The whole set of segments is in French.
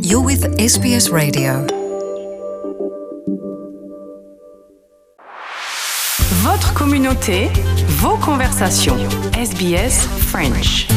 You're with SBS Radio. Votre communauté, vos conversations. SBS French.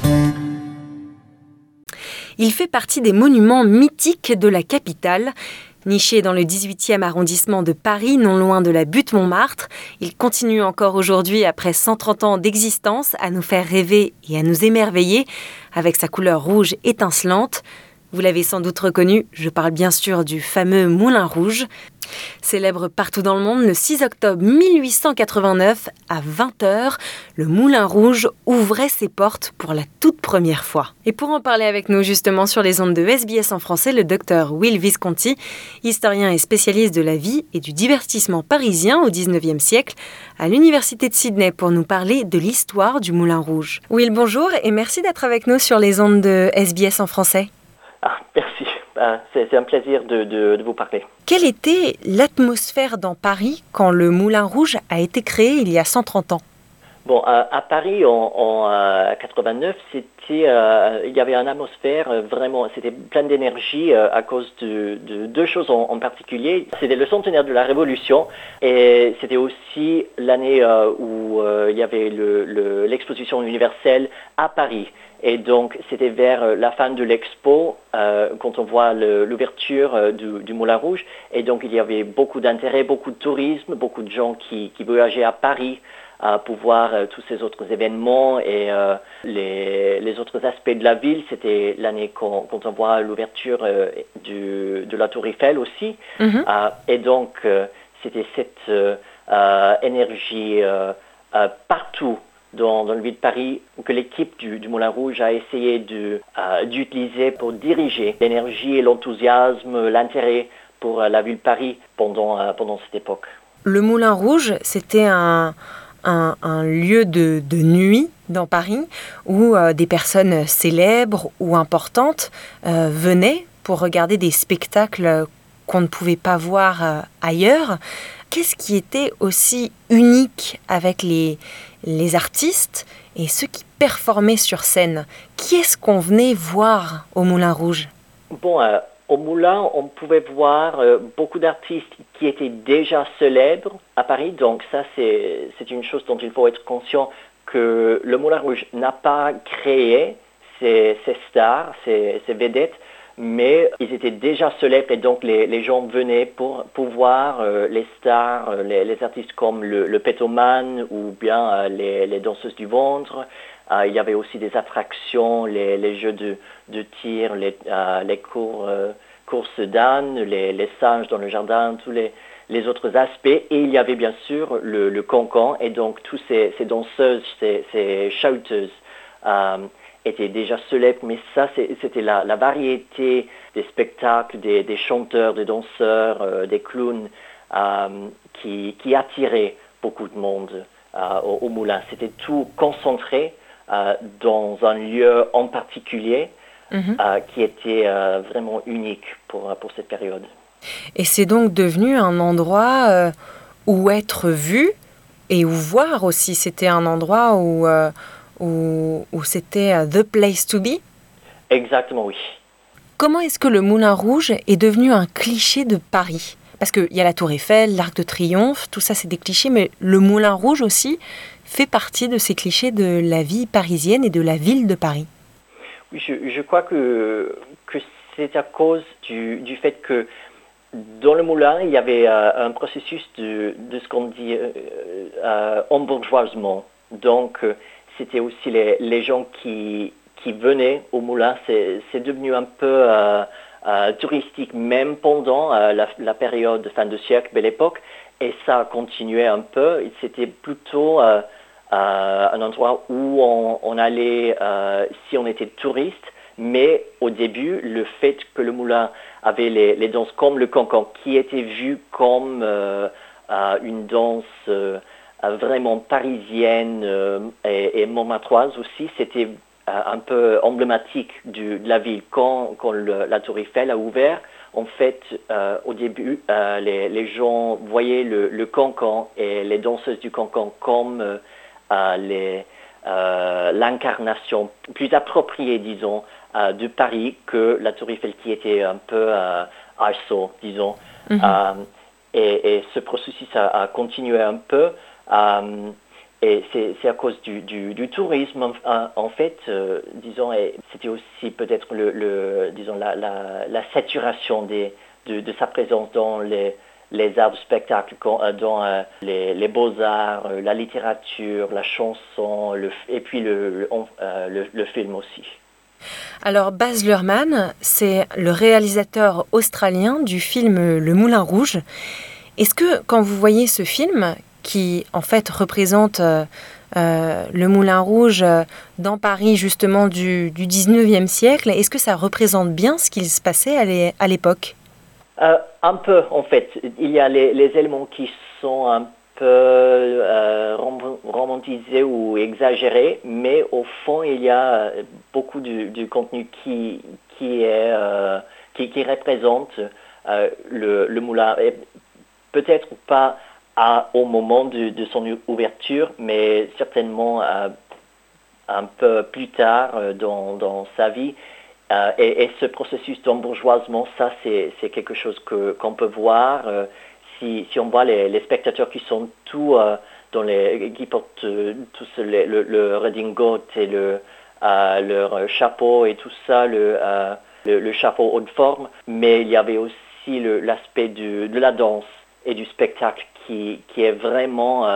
Il fait partie des monuments mythiques de la capitale. Niché dans le 18e arrondissement de Paris, non loin de la butte Montmartre, il continue encore aujourd'hui, après 130 ans d'existence, à nous faire rêver et à nous émerveiller avec sa couleur rouge étincelante. Vous l'avez sans doute reconnu, je parle bien sûr du fameux Moulin Rouge. Célèbre partout dans le monde, le 6 octobre 1889, à 20h, le Moulin Rouge ouvrait ses portes pour la toute première fois. Et pour en parler avec nous justement sur les ondes de SBS en français, le docteur Will Visconti, historien et spécialiste de la vie et du divertissement parisien au 19e siècle, à l'Université de Sydney pour nous parler de l'histoire du Moulin Rouge. Will, bonjour et merci d'être avec nous sur les ondes de SBS en français. Merci, c'est un plaisir de vous parler. Quelle était l'atmosphère dans Paris quand le Moulin Rouge a été créé il y a 130 ans ? Bon, à Paris en 89, il y avait une atmosphère vraiment, c'était plein d'énergie à cause de deux choses en particulier. C'était le centenaire de la Révolution et c'était aussi l'année où il y avait l'exposition universelle à Paris. Et donc, c'était vers la fin de l'expo, quand on voit l'ouverture du Moulin Rouge. Et donc, il y avait beaucoup d'intérêt, beaucoup de tourisme, beaucoup de gens qui voyageaient à Paris pour voir tous ces autres événements et les autres aspects de la ville. C'était l'année quand on voit l'ouverture de la Tour Eiffel aussi. Mm-hmm. Et donc, c'était cette énergie partout dans la ville de Paris que l'équipe du Moulin Rouge a essayé d'utiliser pour diriger l'énergie et l'enthousiasme, l'intérêt pour la ville de Paris pendant cette époque. Le Moulin Rouge, c'était un lieu de nuit dans Paris où des personnes célèbres ou importantes venaient pour regarder des spectacles qu'on ne pouvait pas voir ailleurs. Qu'est-ce qui était aussi unique avec les artistes et ceux qui performaient sur scène? Qui est-ce qu'on venait voir au Moulin Rouge? Bon, au Moulin, on pouvait voir beaucoup d'artistes qui étaient déjà célèbres à Paris. Donc ça, c'est une chose dont il faut être conscient, que le Moulin Rouge n'a pas créé ces stars, ces vedettes, mais ils étaient déjà célèbres et donc les gens venaient pour voir les stars, les artistes comme le pétoman ou bien les danseuses du ventre. Il y avait aussi des attractions, les jeux de tir, les courses d'ânes, les singes dans le jardin, tous les autres aspects. Et il y avait bien sûr le cancan et donc tous ces danseuses, ces chanteuses étaient déjà célèbres, mais ça c'était la variété des spectacles, des chanteurs, des danseurs, des clowns qui attiraient beaucoup de monde au Moulin. C'était tout concentré dans un lieu en particulier qui était vraiment unique pour cette période. Et c'est donc devenu un endroit où être vu et où voir aussi. C'était un endroit où c'était the place to be? Exactement, oui. Comment est-ce que le Moulin Rouge est devenu un cliché de Paris? Parce qu'il y a la Tour Eiffel, l'Arc de Triomphe, tout ça c'est des clichés, mais le Moulin Rouge aussi fait partie de ces clichés de la vie parisienne et de la ville de Paris. Oui, je crois que c'est à cause du fait que dans le Moulin, il y avait un processus de ce qu'on dit embourgeoisement. Donc, c'était aussi les gens qui venaient au Moulin. C'est devenu un peu touristique, même pendant la période de fin de siècle, belle époque. Et ça a continué un peu. C'était plutôt un endroit où on allait si on était touriste. Mais au début, le fait que le Moulin avait les danses comme le cancan, qui était vu comme une danse vraiment parisienne et montmartroise aussi, c'était un peu emblématique de la ville. Quand la Tour Eiffel a ouvert, en fait, au début, les gens voyaient le cancan et les danseuses du cancan comme l'incarnation plus appropriée, disons, de Paris que la Tour Eiffel qui était un peu ISO, disons. Et ce processus a continué un peu. Et c'est à cause du tourisme, en fait, disons, et c'était aussi peut-être disons, la saturation de sa présence dans les arts du spectacle, dans les beaux-arts, la littérature, la chanson, et puis le film aussi. Alors Baz Luhrmann, c'est le réalisateur australien du film Le Moulin Rouge. Est-ce que quand vous voyez ce film, qui en fait représente le Moulin Rouge dans Paris justement du 19e siècle, est-ce que ça représente bien ce qu'il se passait à l'époque ? Un peu, en fait. Il y a les éléments qui sont un peu romantisés ou exagérés, mais au fond, il y a beaucoup du contenu qui représente le moulin. Et peut-être pas au moment de son ouverture, mais certainement un peu plus tard dans sa vie. Et ce processus d'embourgeoisement, ça c'est quelque chose qu'on peut voir si on voit les spectateurs qui sont tous qui portent tous le redingote et leur chapeau et tout ça, le chapeau haute forme, mais il y avait aussi l'aspect de la danse et du spectacle qui est vraiment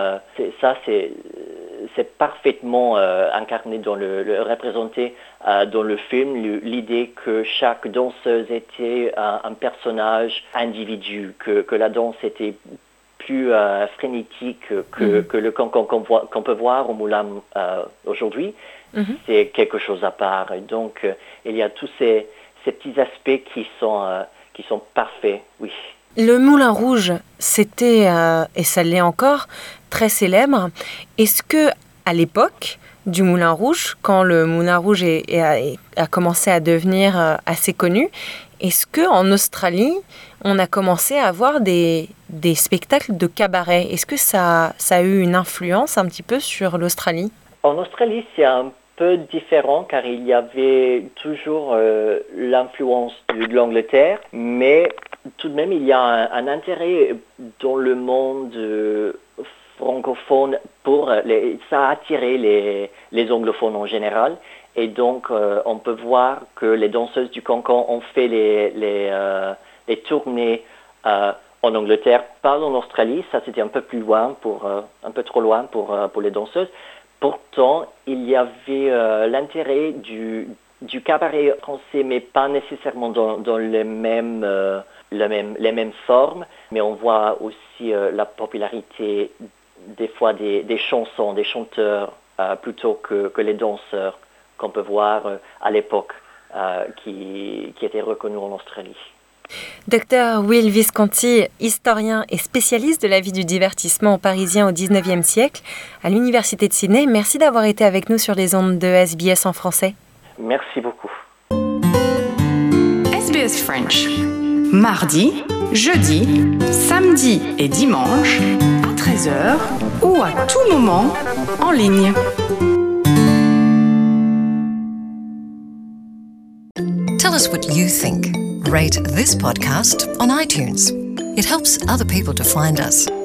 c'est parfaitement incarné représenté dans le film, l'idée que chaque danseuse était un personnage individu, que la danse était plus frénétique que le cancan qu'on peut voir au Moulin aujourd'hui. C'est quelque chose à part. Et donc il y a tous ces petits aspects qui sont parfaits, oui. Le Moulin Rouge, c'était, et ça l'est encore, très célèbre. Est-ce que, à l'époque du Moulin Rouge, quand le Moulin Rouge a commencé à devenir assez connu, est-ce qu'en Australie, on a commencé à avoir des spectacles de cabaret ? Est-ce que ça a eu une influence un petit peu sur l'Australie ? En Australie, c'est un peu différent car il y avait toujours l'influence de l'Angleterre, mais tout de même, il y a un intérêt dans le monde francophone ça a attiré les anglophones en général. Et donc, on peut voir que les danseuses du cancan ont fait les tournées en Angleterre, pas en Australie. Ça, c'était un peu plus loin, un peu trop loin pour les danseuses. Pourtant, il y avait l'intérêt du cabaret français, mais pas nécessairement dans les mêmes formes, mais on voit aussi la popularité des fois des chansons, des chanteurs, plutôt que les danseurs qu'on peut voir à l'époque, qui étaient reconnus en Australie. Dr Will Visconti, historien et spécialiste de la vie du divertissement parisien au XIXe siècle, à l'Université de Sydney, merci d'avoir été avec nous sur les ondes de SBS en français. Merci beaucoup. SBS French. Mardi, jeudi, samedi et dimanche, à 13h ou à tout moment, en ligne. Tell us what you think. Rate this podcast on iTunes. It helps other people to find us.